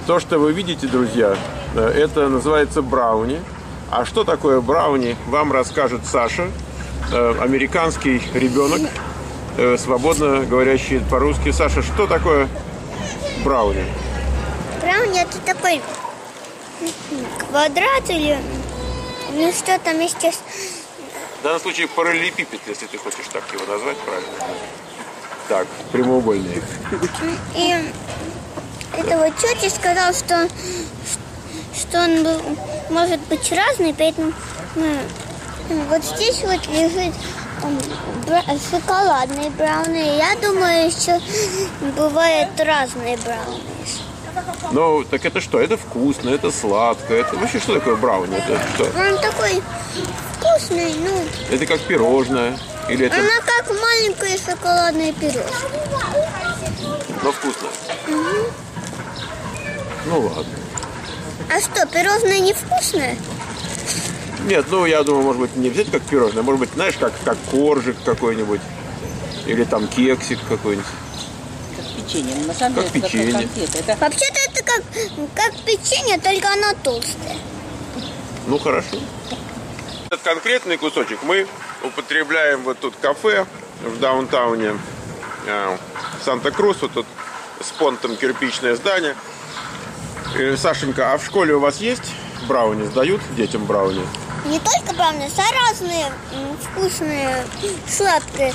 То, что вы видите, друзья, это называется брауни. А что такое брауни, вам расскажет Саша, американский ребенок, свободно говорящий по-русски. Саша, что такое брауни? Брауни — это такой квадрат или ну что там еще. В данном случае параллелепипед, если ты хочешь так его назвать правильно. Так, прямоугольный. И это вот тетя сказал, что он может быть разный, поэтому вот здесь вот лежит шоколадные брауни. Я думаю, еще бывают разные брауни. Ну, так это что? Это вкусно, это сладко. Это вообще что такое брауни? Это что? Он такой вкусный, ну. Это как пирожное? Или это... Она как маленькая шоколадная пирожное. Но вкусно. Угу. Ну ладно. А что, пирожное невкусное? Нет, ну я думаю, может быть, не взять как пирожное, может быть, знаешь, как коржик какой-нибудь. Или там кексик какой-нибудь. Печенье. На самом деле, как печенье. Это... Вообще-то это как печенье, только оно толстое. Ну хорошо. Этот конкретный кусочек мы употребляем вот тут кафе в даунтауне Санта-Крус. Вот тут с понтом кирпичное здание. Сашенька, а в школе у вас есть брауни? Сдают детям брауни? Не только брауни, а разные вкусные, сладкие.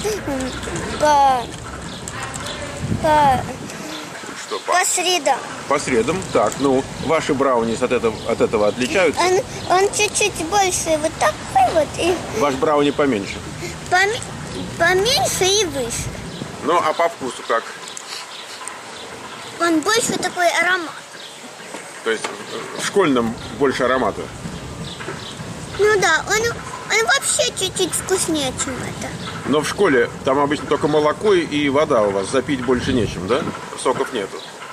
По средам. По средам. Так, ну, ваши брауни от этого отличаются? Он чуть-чуть больше вот такой вот. И ваш брауни поменьше? Поменьше и выше. Ну, а по вкусу как? Он больше такой аромат. То есть в школьном больше аромата? Ну да, он вообще чуть-чуть вкуснее, чем это. Но в школе там обычно только молоко и вода у вас, запить больше нечем, да? Соков нету?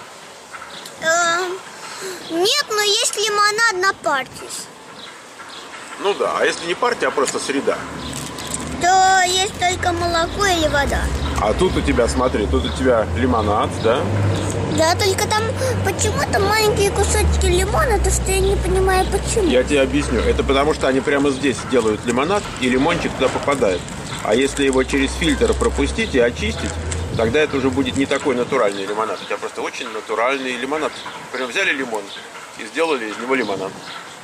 Нет, но есть лимонад на партис. Ну да, а если не партия, а просто среда? То есть только молоко или вода. А тут у тебя, смотри, тут у тебя лимонад, да? Да, только там почему-то маленькие кусочки лимона, то что я не понимаю почему. Я тебе объясню. Это потому что они прямо здесь делают лимонад, и лимончик туда попадает. А если его через фильтр пропустить и очистить, тогда это уже будет не такой натуральный лимонад. У тебя просто очень натуральный лимонад. Прям взяли лимон и сделали из него лимонад.